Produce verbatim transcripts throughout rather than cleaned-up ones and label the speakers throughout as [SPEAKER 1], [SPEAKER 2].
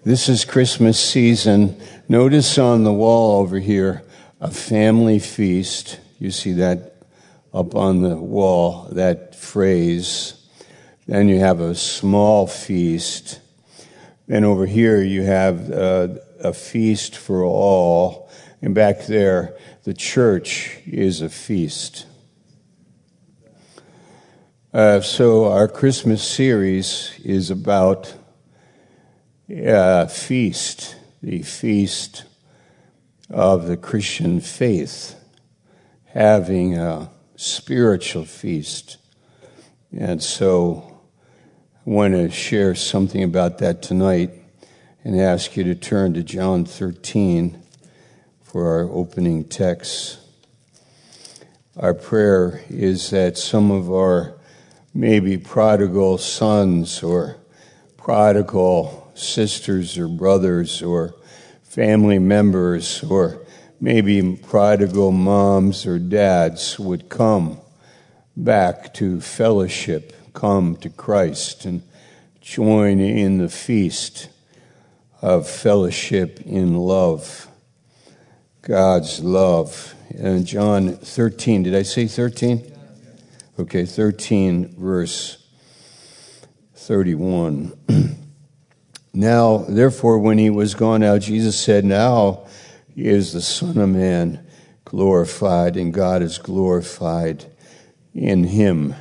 [SPEAKER 1] This is Christmas season. Notice on the wall over here, a family feast. You see that up on the wall, that phrase. Then you have a small feast. Then over here you have uh, a feast for all. And back there, the church is a feast. Uh, so our Christmas series is about a feast, the feast of the Christian faith, having a spiritual feast. And so I want to share something about that tonight and ask you to turn to John thirteen for our opening text. Our prayer is that some of our maybe prodigal sons or prodigal sisters or brothers or family members or maybe prodigal moms or dads would come back to fellowship, come to Christ and join in the feast of fellowship in love, God's love. And John thirteen, did I say thirteen? Okay, thirteen, verse thirty-one. Now, therefore, when he was gone out, Jesus said, now is the Son of Man glorified, and God is glorified in him.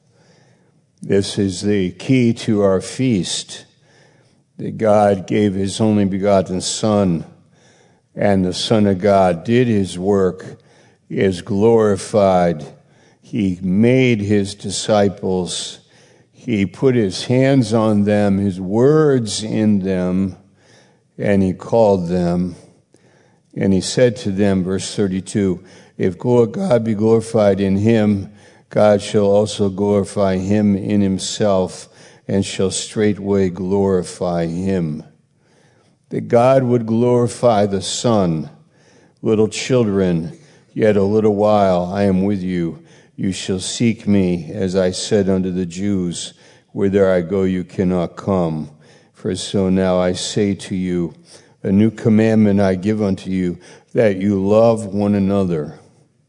[SPEAKER 1] This is the key to our feast, that God gave his only begotten Son, and the Son of God did his work, is glorified. He made his disciples. He put his hands on them, his words in them, and he called them. And he said to them, verse thirty-two, if God be glorified in him, God shall also glorify him in himself, and shall straightway glorify him. That God would glorify the Son. Little children, yet a little while I am with you. You shall seek me, as I said unto the Jews, whither I go you cannot come. For so now I say to you, a new commandment I give unto you, that you love one another.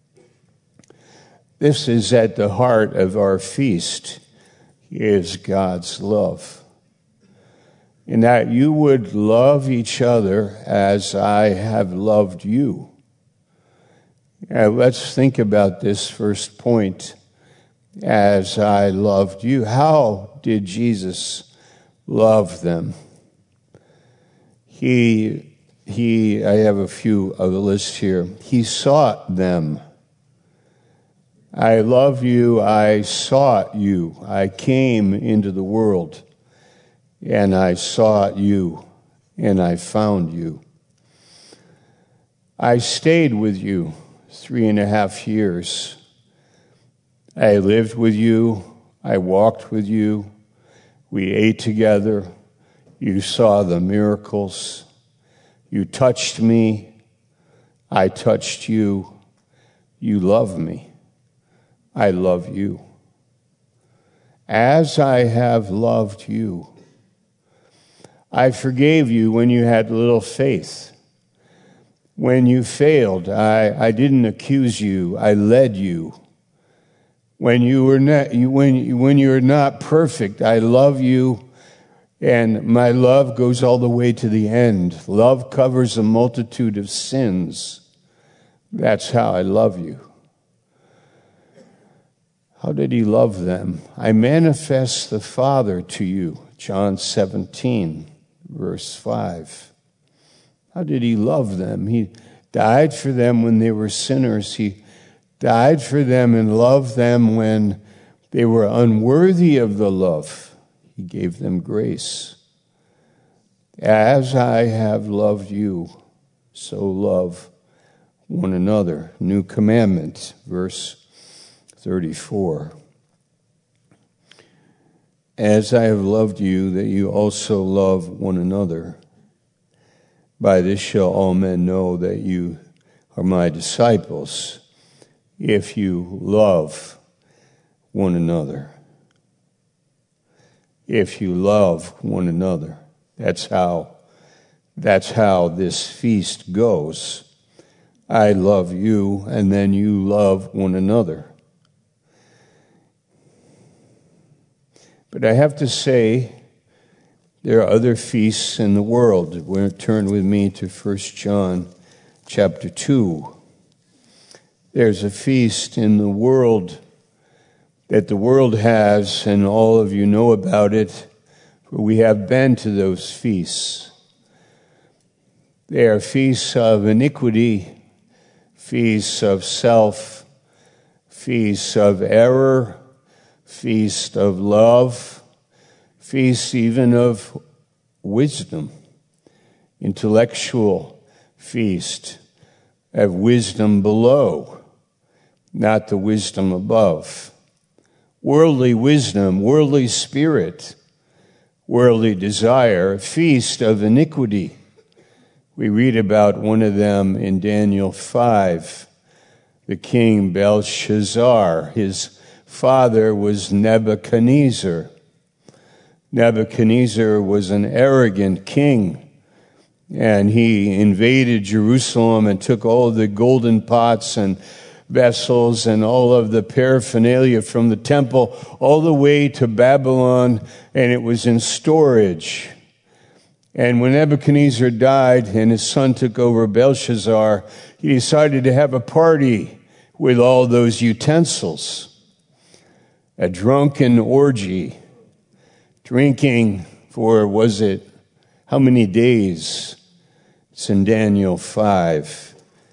[SPEAKER 1] This is at the heart of our feast, is God's love. And that you would love each other as I have loved you. Now, let's think about this first point. As I loved you. How did Jesus love them? He, he, I have a few of the list here. He sought them. I love you. I sought you. I came into the world and I sought you and I found you. I stayed with you three and a half years. I lived with you. I walked with you. We ate together. You saw the miracles. You touched me. I touched you. You love me. I love you. As I have loved you. I forgave you when you had little faith. When you failed, I, I didn't accuse you. I led you. When you were not, you, when, when you're not perfect, I love you, and my love goes all the way to the end. Love covers a multitude of sins. That's how I love you. How did he love them? I manifest the Father to you. John seventeen, verse five. How did he love them? He died for them when they were sinners. He died for them and loved them when they were unworthy of the love. He gave them grace. As I have loved you, so love one another. New commandment, verse thirty-four. As I have loved you, that you also love one another. By this shall all men know that you are my disciples, if you love one another. If you love one another. That's how That's how this feast goes. I love you, and then you love one another. But I have to say, there are other feasts in the world. Turn with me to First John chapter two. There's a feast in the world that the world has, and all of you know about it, for we have been to those feasts. They are feasts of iniquity, feasts of self, feasts of error, feasts of love, feasts even of wisdom, intellectual feast of wisdom below, not the wisdom above. Worldly wisdom, worldly spirit, worldly desire, feast of iniquity. We read about one of them in Daniel five, the king Belshazzar. His father was Nebuchadnezzar. Nebuchadnezzar was an arrogant king, and he invaded Jerusalem and took all of the golden pots and vessels and all of the paraphernalia from the temple all the way to Babylon, and it was in storage. And when Nebuchadnezzar died and his son took over Belshazzar, he decided to have a party with all those utensils. A drunken orgy, drinking for, was it, how many days? It's in Daniel five.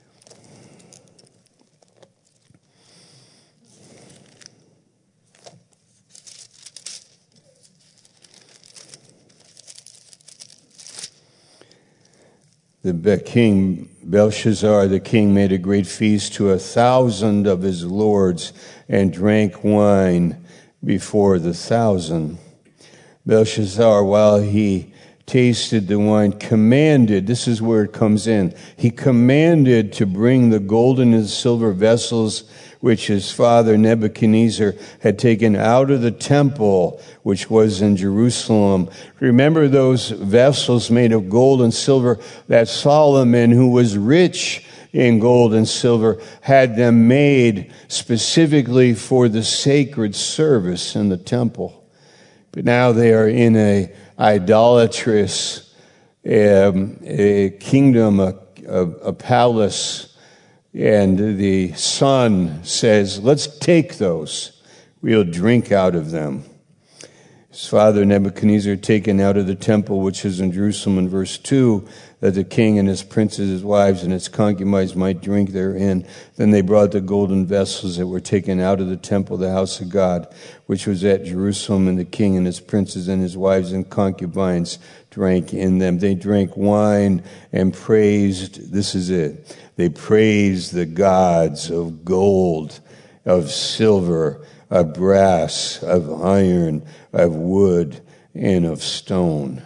[SPEAKER 1] The king Belshazzar, the king, made a great feast to a thousand of his lords and drank wine before the thousand. Belshazzar, while he tasted the wine, commanded, this is where it comes in, he commanded to bring the golden and silver vessels which his father Nebuchadnezzar had taken out of the temple, which was in Jerusalem. Remember those vessels made of gold and silver that Solomon, who was rich in gold and silver, had them made specifically for the sacred service in the temple. But now they are in a idolatrous um, a kingdom, a, a, a palace. And the son says, let's take those. We'll drink out of them. His father Nebuchadnezzar taken out of the temple, which is in Jerusalem, in verse two, that the king and his princes, his wives, and his concubines might drink therein. Then they brought the golden vessels that were taken out of the temple, the house of God, which was at Jerusalem, and the king and his princes and his wives and concubines drank in them. They drank wine and praised, this is it, they praised the gods of gold, of silver, of brass, of iron, of wood, and of stone.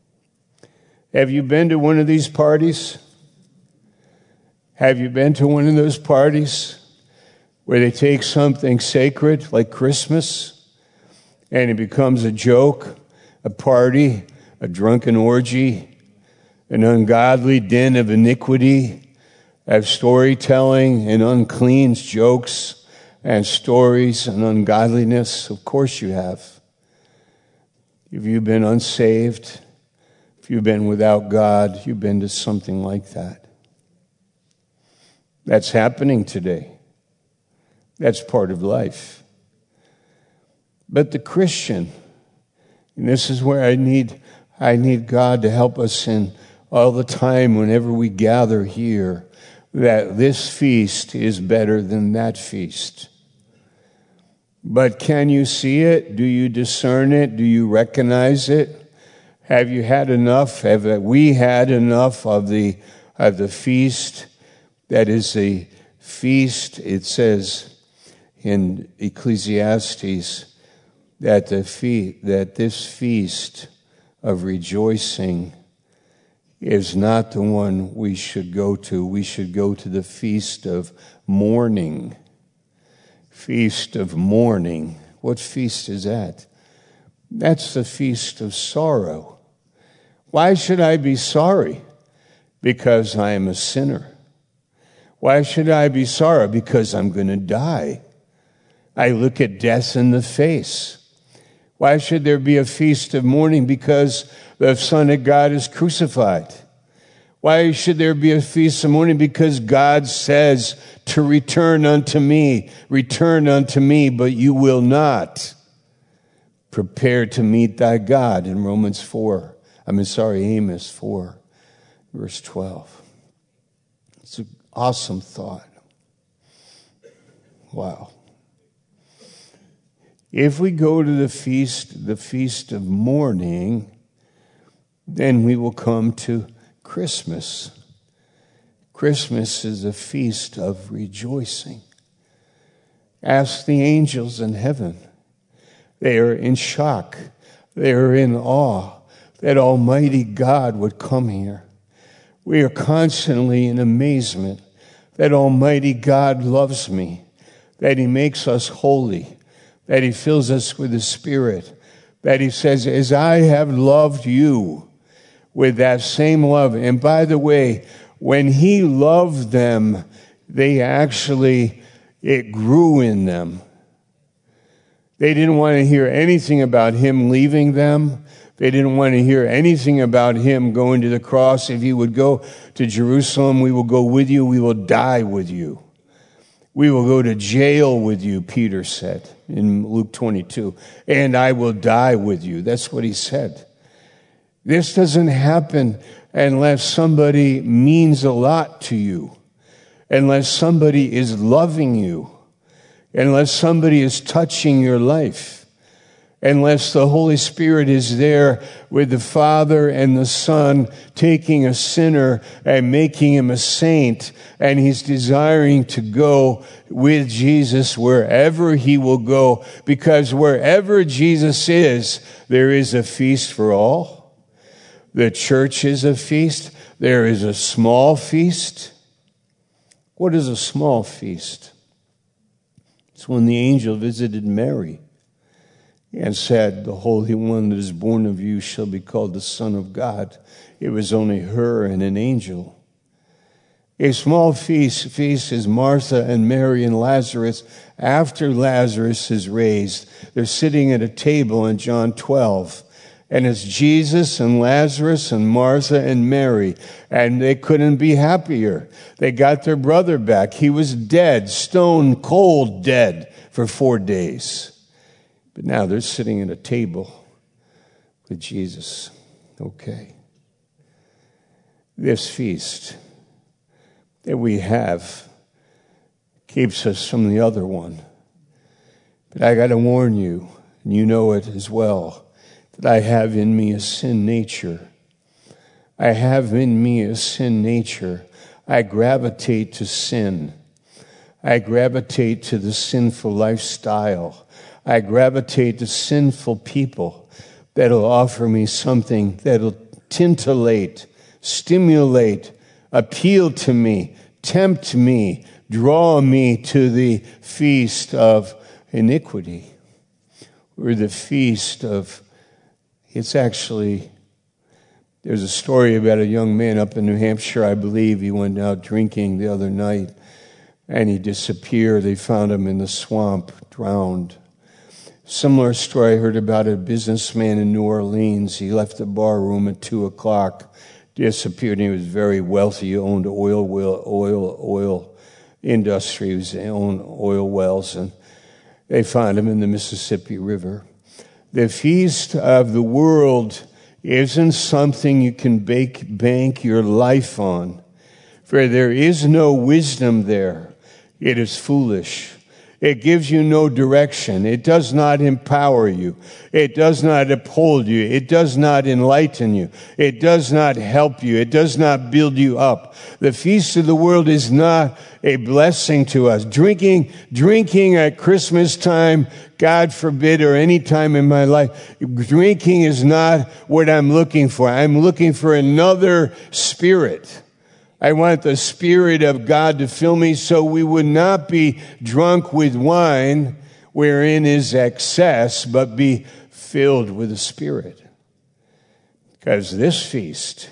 [SPEAKER 1] Have you been to one of these parties? Have you been to one of those parties where they take something sacred like Christmas and it becomes a joke, a party, a drunken orgy, an ungodly den of iniquity, of storytelling and unclean jokes and stories and ungodliness? Of course you have. If you've been unsaved, if you've been without God, you've been to something like that. That's happening today. That's part of life. But the Christian, and this is where I need, I need God to help us in all the time whenever we gather here, that this feast is better than that feast. But can you see it? Do you discern it? Do you recognize it? Have you had enough? Have we had enough of the of the feast that is a feast? It says in Ecclesiastes that the fe- that this feast of rejoicing is not the one we should go to. We should go to the feast of mourning. Feast of mourning. What feast is that? That's the feast of sorrow, Why should I be sorry? Because I am a sinner. Why should I be sorry? Because I'm going to die. I look at death in the face. Why should there be a feast of mourning? Because the Son of God is crucified. Why should there be a feast of mourning? Because God says to return unto me, return unto me, but you will not. Prepare to meet thy God in Romans four. I mean, sorry, Amos four, verse twelve. It's an awesome thought. Wow. If we go to the feast, the feast of mourning, then we will come to Christmas. Christmas is a feast of rejoicing. Ask the angels in heaven. They are in shock. They are in awe that Almighty God would come here. We are constantly in amazement that Almighty God loves me, that He makes us holy, that He fills us with the Spirit, that He says, as I have loved you with that same love. And by the way, when He loved them, they actually, it grew in them. They didn't want to hear anything about Him leaving them. They didn't want to hear anything about Him going to the cross. If He would go to Jerusalem, we will go with you. We will die with you. We will go to jail with you, Peter said in Luke twenty-two. And I will die with you. That's what He said. This doesn't happen unless somebody means a lot to you, unless somebody is loving you, unless somebody is touching your life, unless the Holy Spirit is there with the Father and the Son taking a sinner and making him a saint, and He's desiring to go with Jesus wherever He will go, because wherever Jesus is, there is a feast for all. The church is a feast. There is a small feast. What is a small feast? It's when the angel visited Mary and said, the Holy One that is born of you shall be called the Son of God. It was only her and an angel. A small feast, feast is Martha and Mary and Lazarus. After Lazarus is raised, they're sitting at a table in John twelve. And it's Jesus and Lazarus and Martha and Mary. And they couldn't be happier. They got their brother back. He was dead, stone cold dead for four days. But now they're sitting at a table with Jesus. Okay. This feast that we have keeps us from the other one. But I got to warn you, and you know it as well, that I have in me a sin nature. I have in me a sin nature. I gravitate to sin. I gravitate to the sinful lifestyle. I gravitate to sinful people that'll offer me something that'll titillate, stimulate, appeal to me, tempt me, draw me to the feast of iniquity, or the feast of It's actually, there's a story about a young man up in New Hampshire, I believe. He went out drinking the other night, and he disappeared. They found him in the swamp, drowned. Similar story I heard about a businessman in New Orleans. He left the bar room at two o'clock, disappeared, and he was very wealthy. He owned oil, oil, oil, oil industry. He owned oil wells, and they found him in the Mississippi River. The feast of the world isn't something you can bake, bank your life on, for there is no wisdom there. It is foolish. It gives you no direction. It does not empower you. It does not uphold you. It does not enlighten you. It does not help you. It does not build you up. The feast of the world is not a blessing to us. Drinking, drinking at Christmas time, God forbid, or any time in my life, drinking is not what I'm looking for. I'm looking for another spirit. I want the Spirit of God to fill me so we would not be drunk with wine wherein is excess, but be filled with the Spirit. Because this feast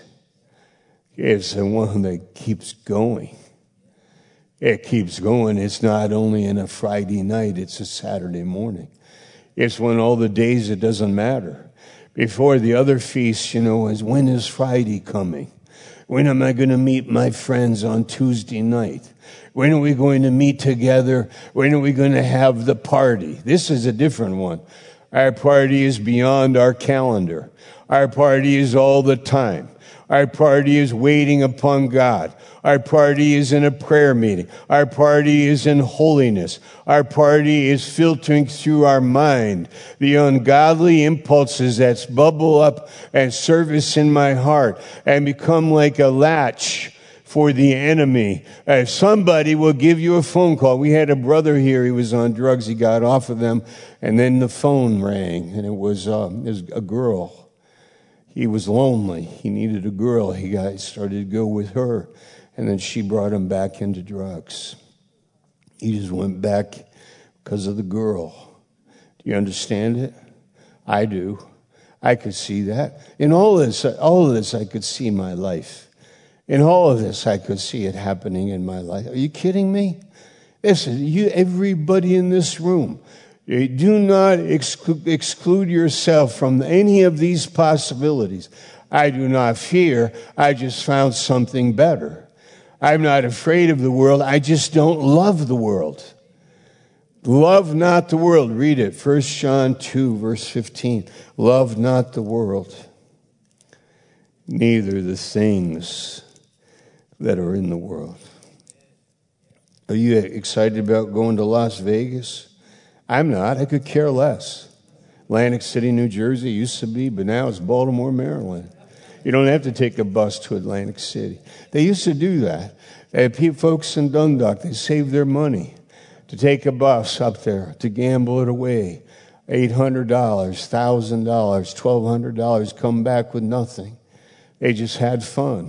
[SPEAKER 1] is the one that keeps going. It keeps going. It's not only in a Friday night, it's a Saturday morning. It's when all the days it doesn't matter. Before the other feasts, you know, is when is Friday coming? When am I going to meet my friends on Tuesday night? When are we going to meet together? When are we going to have the party? This is a different one. Our party is beyond our calendar. Our party is all the time. Our party is waiting upon God. Our party is in a prayer meeting. Our party is in holiness. Our party is filtering through our mind the ungodly impulses that bubble up and surface in my heart and become like a latch for the enemy. If somebody will give you a phone call. We had a brother here. He was on drugs. He got off of them, and then the phone rang, and it was, uh, it was a girl. He was lonely. He needed a girl. He got started to go with her. And then she brought him back into drugs. He just went back because of the girl. Do you understand it? I do. I could see that. In all of this, all of this, I could see my life. In all of this, I could see it happening in my life. Are you kidding me? Listen, you, everybody in this room, do not exclude, exclude yourself from any of these possibilities. I do not fear. I just found something better. I'm not afraid of the world. I just don't love the world. Love not the world. Read it. First John two, verse fifteen. Love not the world, neither the things that are in the world. Are you excited about going to Las Vegas? I'm not. I could care less. Atlantic City, New Jersey used to be, but now it's Baltimore, Maryland. You don't have to take a bus to Atlantic City. They used to do that. They had people, folks in Dundalk, they saved their money to take a bus up there, to gamble it away. eight hundred dollars, one thousand dollars, twelve hundred dollars, come back with nothing. They just had fun.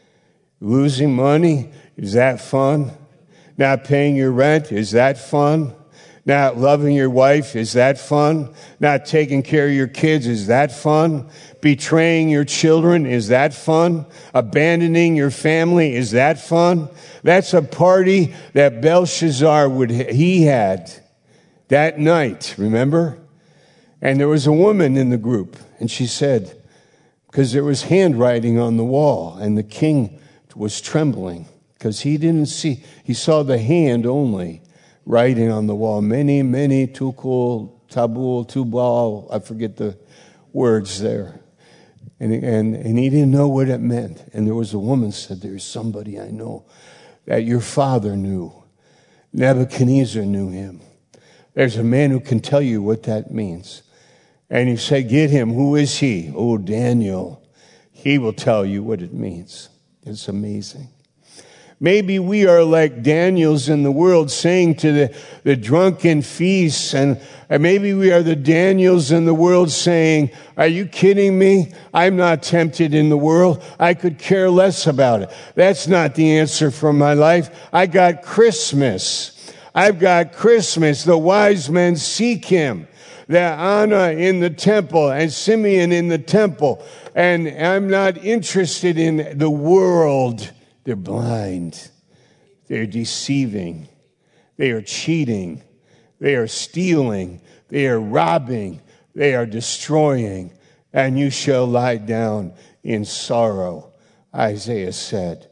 [SPEAKER 1] Losing money, is that fun? Not paying your rent, is that fun? Not loving your wife, is that fun? Not taking care of your kids, is that fun? Betraying your children, is that fun? Abandoning your family, is that fun? That's a party that Belshazzar would, he had that night, remember? And there was a woman in the group, and she said, because there was handwriting on the wall, and the king was trembling, because he didn't see, he saw the hand only writing on the wall. Many, many, tukul, tabul, tubal, I forget the words there. And, and, and he didn't know what it meant. And there was a woman said, there's somebody I know that your father knew. Nebuchadnezzar knew him. There's a man who can tell you what that means. And you say, get him. Who is he? Oh, Daniel. He will tell you what it means. It's amazing. Maybe we are like Daniels in the world saying to the, the drunken feasts, and maybe we are the Daniels in the world saying, are you kidding me? I'm not tempted in the world. I could care less about it. That's not the answer for my life. I got Christmas. I've got Christmas. The wise men seek him. The Anna in the temple and Simeon in the temple. And I'm not interested in the world. They're blind. They're deceiving. They are cheating. They are stealing. They are robbing. They are destroying. And you shall lie down in sorrow, Isaiah said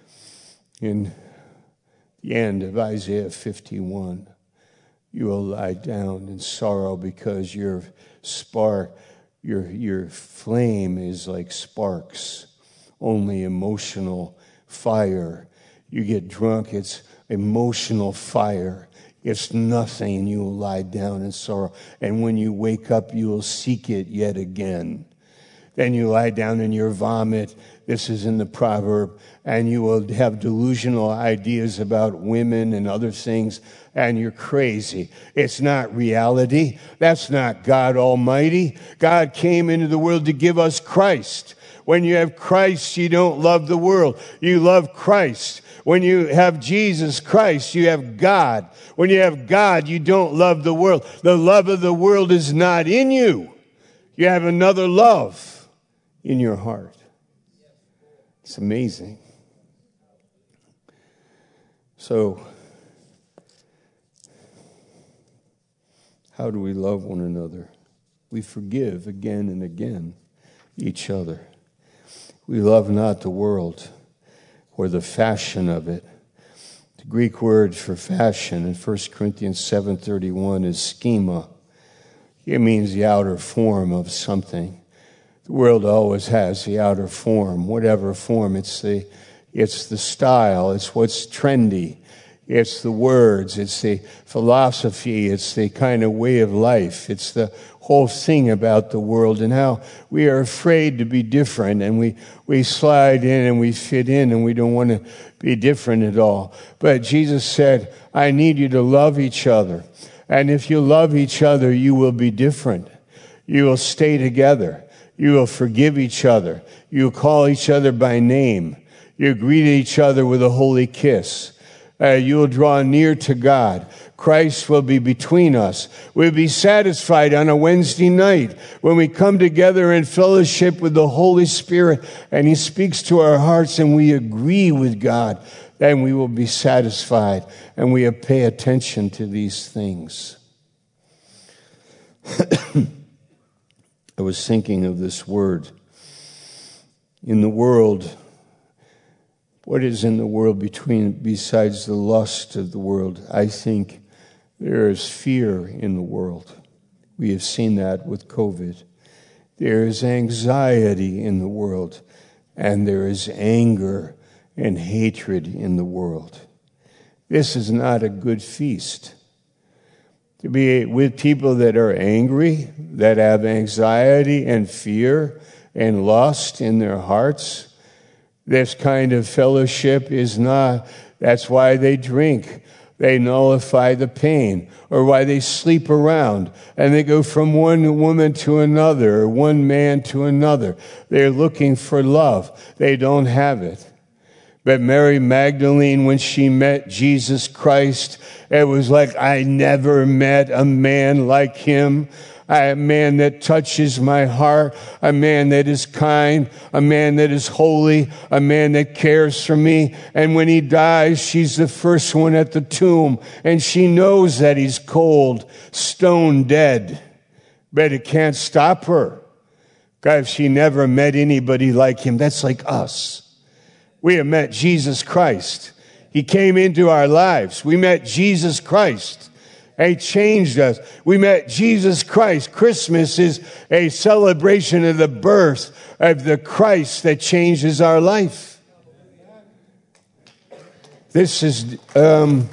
[SPEAKER 1] in the end of Isaiah fifty-one. You will lie down in sorrow because your spark, your, your flame is like sparks, only emotional fire. You get drunk, it's emotional fire. It's nothing, and you will lie down in sorrow. And when you wake up, you will seek it yet again. Then you lie down in your vomit. This is in the proverb. And you will have delusional ideas about women and other things, and you're crazy. It's not reality. That's not God Almighty. God came into the world to give us Christ. When you have Christ, you don't love the world. You love Christ. When you have Jesus Christ, you have God. When you have God, you don't love the world. The love of the world is not in you. You have another love. in your heart. It's amazing. So, how do we love one another? We forgive again and again each other. We love not the world or the fashion of it. The Greek word for fashion in First Corinthians seven thirty-one is schema. It means the outer form of something. The world always has the outer form, whatever form. It's the, it's the style. It's what's trendy. It's the words. It's the philosophy. It's the kind of way of life. It's the whole thing about the world and how we are afraid to be different, and we, we slide in and we fit in and we don't want to be different at all. But Jesus said, I need you to love each other. And if you love each other, you will be different. You will stay together. You will forgive each other. You will call each other by name. You greet each other with a holy kiss. Uh, you will draw near to God. Christ will be between us. We'll be satisfied on a Wednesday night when we come together in fellowship with the Holy Spirit and He speaks to our hearts and we agree with God. Then we will be satisfied and we pay attention to these things. I was thinking of this word. In the world, what is in the world between besides the lust of the world? I think there is fear in the world. We have seen that with COVID. There is anxiety in the world, and there is anger and hatred in the world. This is not a good feast. To be with people that are angry, that have anxiety and fear and lust in their hearts, this kind of fellowship is not, that's why they drink. They nullify the pain, or why they sleep around and they go from one woman to another, or one man to another. They're looking for love. They don't have it. But Mary Magdalene, when she met Jesus Christ, it was like, I never met a man like him. A man that touches my heart, a man that is kind, a man that is holy, a man that cares for me. And when he dies, she's the first one at the tomb, and she knows that he's cold, stone dead. But it can't stop her. God, she never met anybody like him. That's like us. We have met Jesus Christ. He came into our lives. We met Jesus Christ. He changed us. We met Jesus Christ. Christmas is a celebration of the birth of the Christ that changes our life. This is um,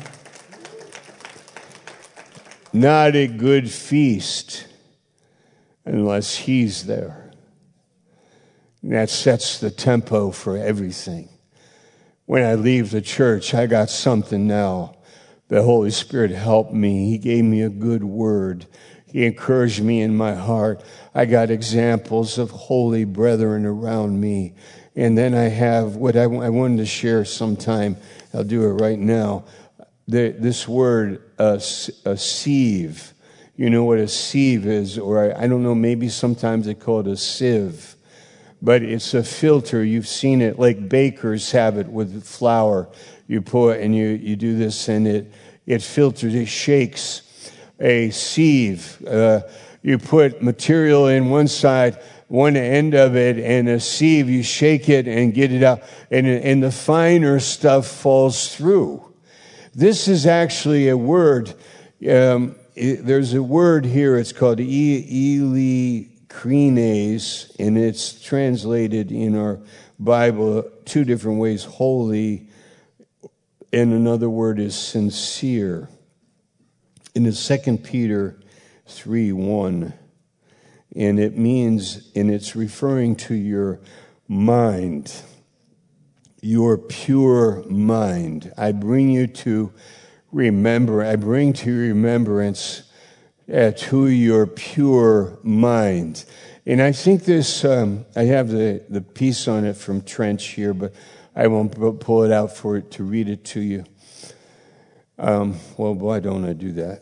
[SPEAKER 1] not a good feast unless He's there. And that sets the tempo for everything. When I leave the church, I got something now. The Holy Spirit helped me. He gave me a good word. He encouraged me in my heart. I got examples of holy brethren around me. And then I have what I, I wanted to share sometime. I'll do it right now. The, this word, uh, a sieve. You know what a sieve is, or I, I don't know, maybe sometimes they call it a sieve. But it's a filter. You've seen it, like bakers have it with flour. You put and you, you do this, and it it filters, it shakes. A sieve. Uh, you put material in one side, one end of it, and a sieve, you shake it and get it out, and, and the finer stuff falls through. This is actually a word. Um, it, there's a word here. It's called e- Elikrines, and it's translated in our Bible two different ways: holy, and another word is sincere. In the Second Peter three one, and it means, and it's referring to your mind, your pure mind. I bring you to remember, I bring to remembrance uh, to your pure mind. And I think this, um, I have the, the piece on it from Trench here, but I won't pull it out for it to read it to you. Um, well, why don't I do that?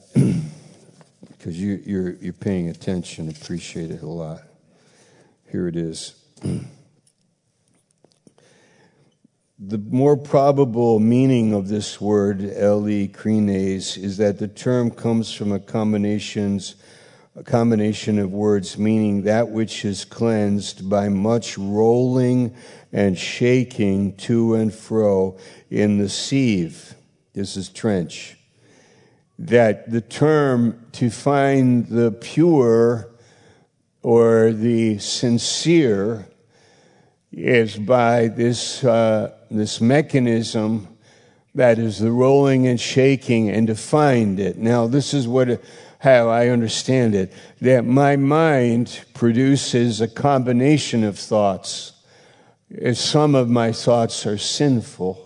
[SPEAKER 1] Because you, you're you're paying attention. Appreciate it a lot. Here it is. The more probable meaning of this word, ele krines, is that the term comes from a combinations, a combination of words meaning that which is cleansed by much rolling and shaking to and fro in the sieve. This is trench. That the term to find the pure or the sincere is by this uh, this mechanism that is the rolling and shaking, and to find it. Now, this is what how I understand it, that my mind produces a combination of thoughts. Some of my thoughts are sinful.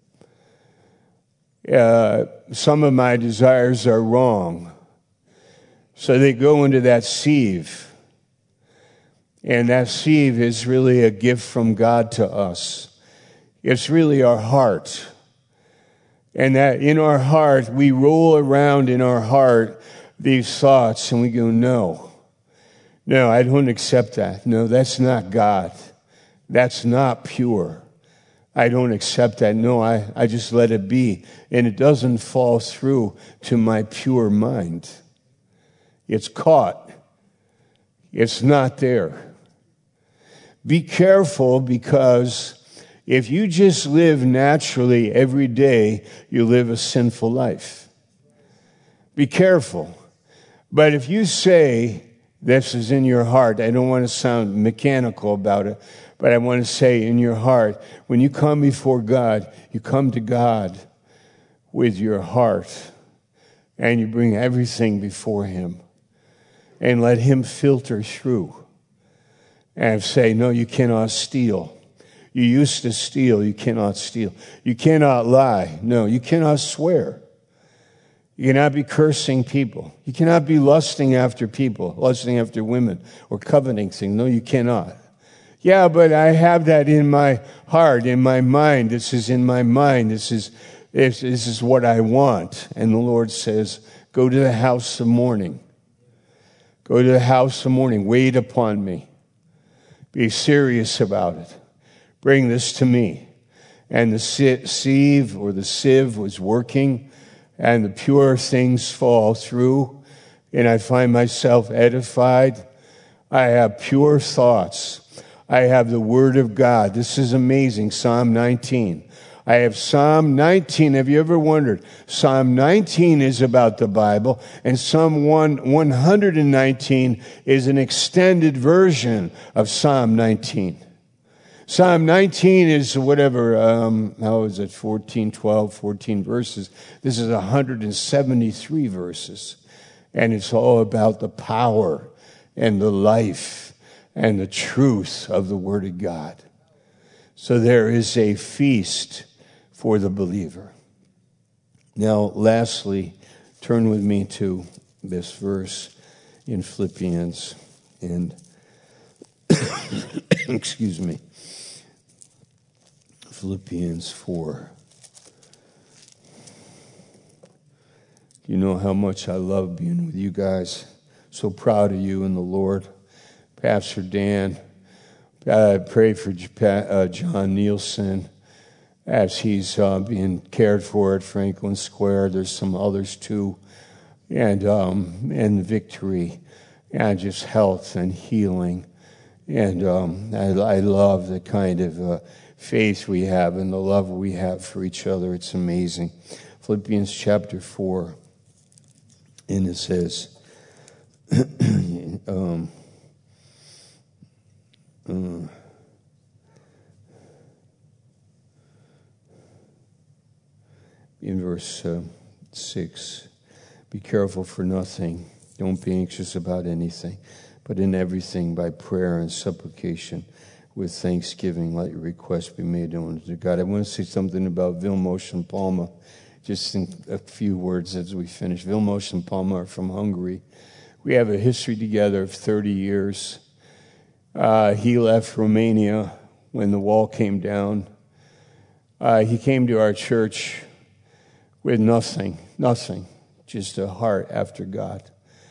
[SPEAKER 1] Uh, some of my desires are wrong. So they go into that sieve. And that sieve is really a gift from God to us. It's really our heart. And that in our heart, we roll around in our heart these thoughts and we go, no. No, I don't accept that. No, that's not God. That's not pure. I don't accept that. No, I, I just let it be. And it doesn't fall through to my pure mind. It's caught. It's not there. Be careful, because if you just live naturally every day, you live a sinful life. Be careful. But if you say, this is in your heart, I don't want to sound mechanical about it, but I want to say in your heart, when you come before God, you come to God with your heart, and you bring everything before Him, and let Him filter through. And say, no, you cannot steal. You used to steal. You cannot steal. You cannot lie. No, you cannot swear. You cannot be cursing people. You cannot be lusting after people, lusting after women, or coveting things. No, you cannot. Yeah, but I have that in my heart, in my mind. This is in my mind. This is, this, this is what I want. And the Lord says, go to the house of mourning. Go to the house of mourning. Wait upon me. Be serious about it. Bring this to me. And the sieve or the sieve was working, and the pure things fall through, and I find myself edified. I have pure thoughts. I have the Word of God. This is amazing. Psalm nineteen. I have Psalm nineteen. Have you ever wondered? Psalm nineteen is about the Bible, and Psalm one hundred nineteen is an extended version of Psalm nineteen. Psalm nineteen is whatever, um, how is it, fourteen, twelve, fourteen verses. This is one hundred seventy-three verses, and it's all about the power and the life and the truth of the Word of God. So there is a feast for the believer. Now, lastly, turn with me to this verse in Philippians, and excuse me, Philippians four. You know how much I love being with you guys. So proud of you in the Lord. Pastor Dan, I pray for John Nielsen as he's uh, being cared for at Franklin Square. There's some others too. And, um, and victory, and just health and healing. And um, I, I love the kind of uh, faith we have and the love we have for each other. It's amazing. Philippians chapter four, and it says, um, uh, in verse uh, six, be careful for nothing. Don't be anxious about anything, but in everything by prayer and supplication with thanksgiving, let your requests be made known to God. I want to say something about Vilmos and Palma, just in a few words as we finish. Vilmos and Palma are from Hungary. We have a history together of thirty years. Uh, he left Romania when the wall came down. Uh, he came to our church with nothing, nothing, just a heart after God.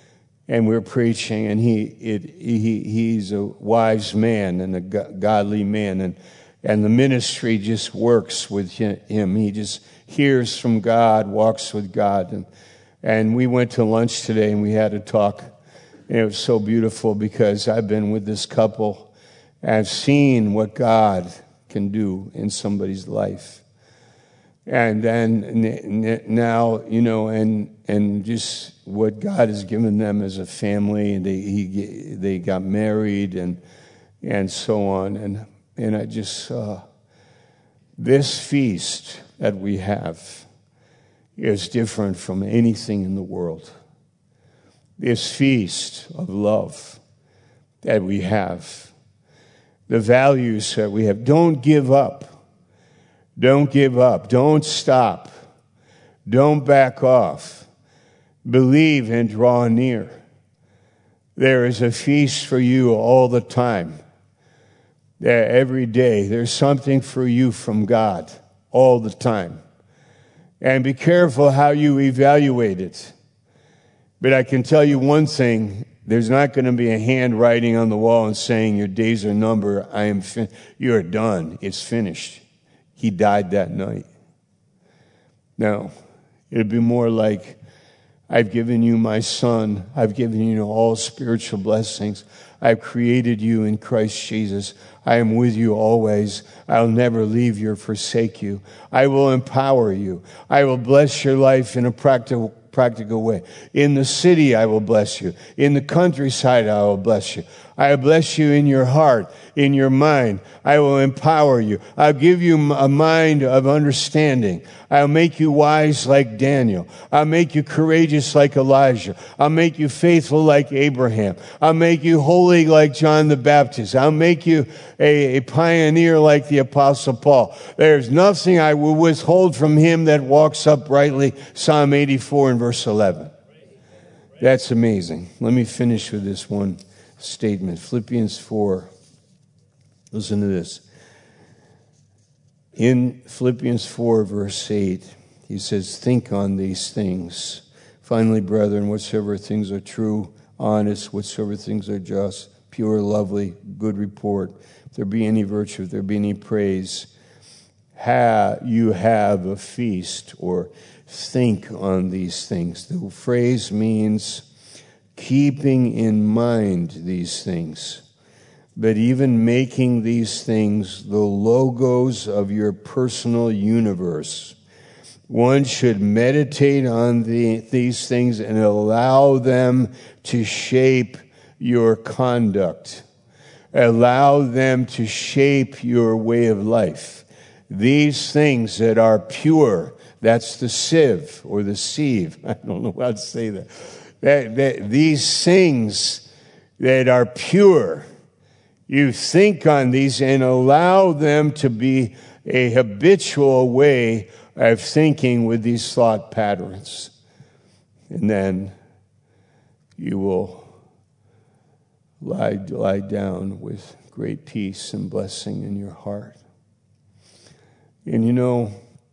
[SPEAKER 1] and we're preaching, and he it, he he's a wise man and a godly man, and and the ministry just works with him. He just hears from God, walks with God, and and we went to lunch today, and we had a talk, and it was so beautiful because I've been with this couple, and I've seen what God can do in somebody's life. And then now, you know, and and just what God has given them as a family, and they he they got married and and so on, and and I just saw this feast that we have is different from anything in the world. This feast of love that we have, the values that we have. Don't give up. Don't give up. Don't stop. Don't back off. Believe and draw near. There is a feast for you all the time. There, every day, there's something for you from God all the time. And be careful how you evaluate it. But I can tell you one thing. There's not going to be a hand writing on the wall and saying, your days are numbered. I am fin- You're done. It's finished. He died that night. No, it'd be more like, I've given you my son. I've given you all spiritual blessings. I've created you in Christ Jesus. I am with you always. I'll never leave you or forsake you. I will empower you. I will bless your life in a practical practical way. In the city, I will bless you. In the countryside, I will bless you. I will bless you in your heart, in your mind. I will empower you. I'll give you a mind of understanding. I'll make you wise like Daniel. I'll make you courageous like Elijah. I'll make you faithful like Abraham. I'll make you holy like John the Baptist. I'll make you a, a pioneer like the Apostle Paul. There's nothing I will withhold from him that walks uprightly. Psalm eighty-four and verse eleven. That's amazing. Let me finish with this one statement. Philippians four. Listen to this. In Philippians four, verse eight, he says, think on these things. Finally, brethren, whatsoever things are true, honest, whatsoever things are just, pure, lovely, good report, if there be any virtue, if there be any praise, ha, you have a feast, or think on these things. The phrase means keeping in mind these things, but even making these things the logos of your personal universe. One should meditate on the, these things and allow them to shape your conduct. Allow them to shape your way of life. These things that are pure, that's the sieve or the sieve. I don't know how to say that. That, that these things that are pure, you think on these and allow them to be a habitual way of thinking with these thought patterns. And then you will lie, lie down with great peace and blessing in your heart. And you know,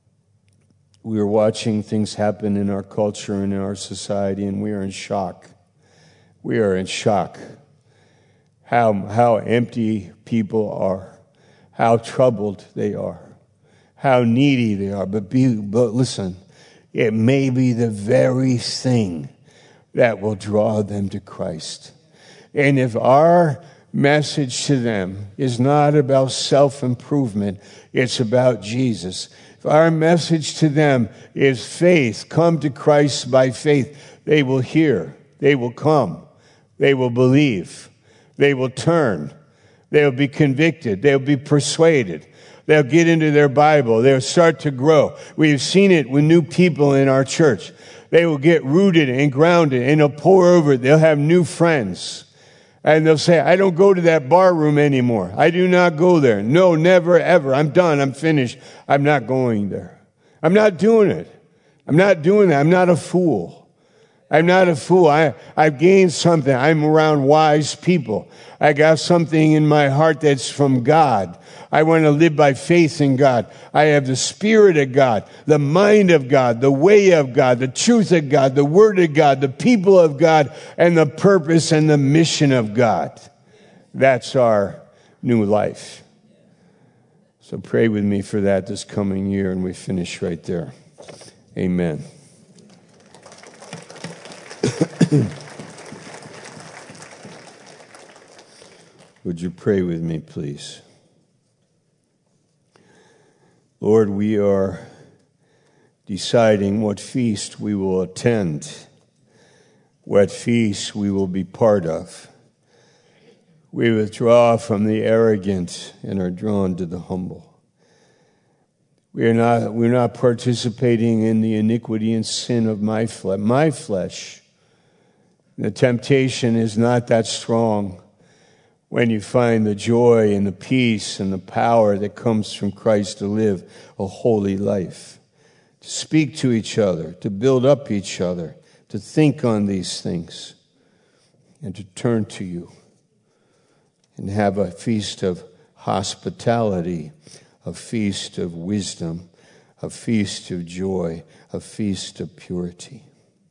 [SPEAKER 1] we are watching things happen in our culture and in our society, and we are in shock. We are in shock. How, how empty people are, how troubled they are, how needy they are. But be, but listen, it may be the very thing that will draw them to Christ. And if our message to them is not about self-improvement, it's about Jesus. If our message to them is faith, come to Christ by faith, they will hear, they will come, they will believe, they will turn, they'll be convicted, they'll be persuaded, they'll get into their Bible, they'll start to grow. We've seen it with new people in our church. They will get rooted and grounded, and they'll pour over it. They'll have new friends. And they'll say, I don't go to that bar room anymore. I do not go there. No, never, ever. I'm done. I'm finished. I'm not going there. I'm not doing it. I'm not doing that. I'm not a fool. I'm not a fool. I, I've gained something. I'm around wise people. I got something in my heart that's from God. I want to live by faith in God. I have the Spirit of God, the mind of God, the way of God, the truth of God, the Word of God, the people of God, and the purpose and the mission of God. That's our new life. So pray with me for that this coming year, and we finish right there. Amen. Would you pray with me, please? Lord, we are deciding what feast we will attend, what feast we will be part of. We withdraw from the arrogant and are drawn to the humble. We are not, we're not participating in the iniquity and sin of my flesh. My flesh, the temptation is not that strong when you find the joy and the peace and the power that comes from Christ to live a holy life, to speak to each other, to build up each other, to think on these things, and to turn to you and have a feast of hospitality, a feast of wisdom, a feast of joy, a feast of purity.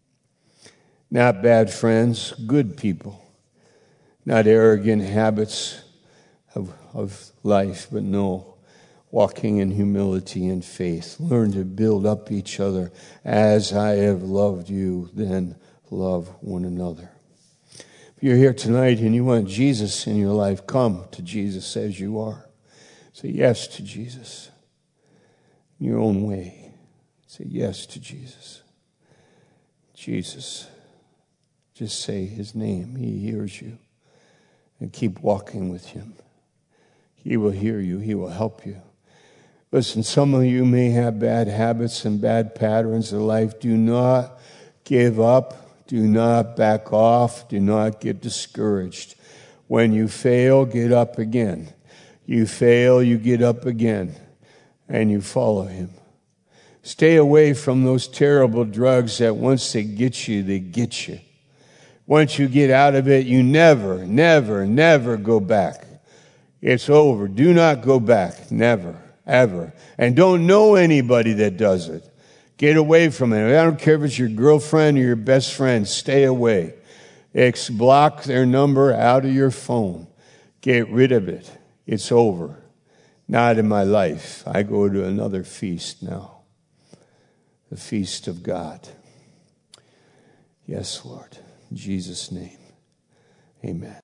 [SPEAKER 1] Not bad friends, good people. Not arrogant habits of, of life, but no, walking in humility and faith. Learn to build up each other. As I have loved you, then love one another. If you're here tonight and you want Jesus in your life, come to Jesus as you are. Say yes to Jesus in your own way. Say yes to Jesus. Jesus. Just say his name. He hears you. And keep walking with him. He will hear you. He will help you. Listen, some of you may have bad habits and bad patterns of life. Do not give up. Do not back off. Do not get discouraged. When you fail, get up again. You fail, you get up again. And you follow him. Stay away from those terrible drugs that once they get you, they get you. Once you get out of it, you never, never, never go back. It's over. Do not go back. Never, ever. And don't know anybody that does it. Get away from it. I don't care if it's your girlfriend or your best friend. Stay away. Ex- block their number out of your phone. Get rid of it. It's over. Not in my life. I go to another feast now. The feast of God. Yes, Lord. In Jesus' name, amen.